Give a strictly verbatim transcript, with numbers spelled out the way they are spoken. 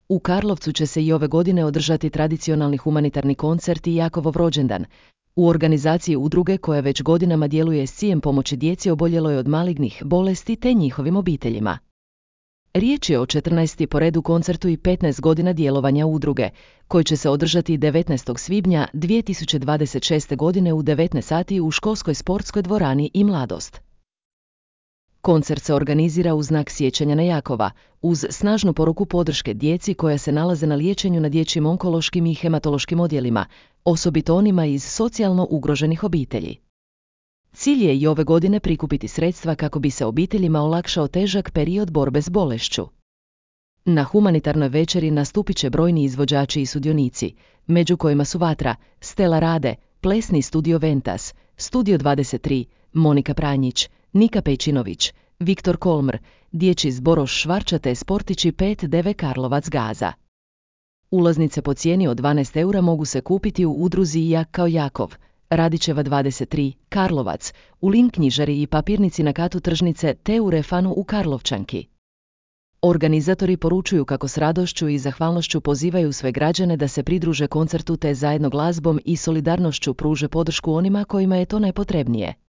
U Karlovcu će se i ove godine održati tradicionalni humanitarni koncert i Jakovov rođendan, u organizaciji udruge koja već godinama djeluje s ciljem pomoći djeci oboljeloj od malignih bolesti te njihovim obiteljima. Riječ je o četrnaestom po redu koncertu i petnaest godina djelovanja udruge, koji će se održati devetnaestog svibnja dvije tisuće dvadeset šeste. godine u devetnaest sati u školskoj sportskoj dvorani i Mladost. Koncert se organizira u znak sjećanja na Jakova, uz snažnu poruku podrške djeci koja se nalaze na liječenju na dječjim onkološkim i hematološkim odjelima, osobito onima iz socijalno ugroženih obitelji. Cilj je i ove godine prikupiti sredstva kako bi se obiteljima olakšao težak period borbe s bolešću. Na humanitarnoj večeri nastupit će brojni izvođači i sudionici, među kojima su Vatra, Stella Rade, Plesni studio Ventas, Studio dvadeset tri, Monika Pranjić, Nika Pejčinović, Viktor Kolmr, dječji zboroš Švarča te sportići pet D V Karlovac Gaza. Ulaznice po cijeni od dvanaest eura mogu se kupiti u udruzi Jak kao Jakov, Radićeva dvadeset tri, Karlovac, u Lin knjižari i papirnici na katu tržnice te u Refanu u Karlovčanki. Organizatori poručuju kako s radošću i zahvalnošću pozivaju sve građane da se pridruže koncertu te zajedno glazbom i solidarnošću pruže podršku onima kojima je to najpotrebnije.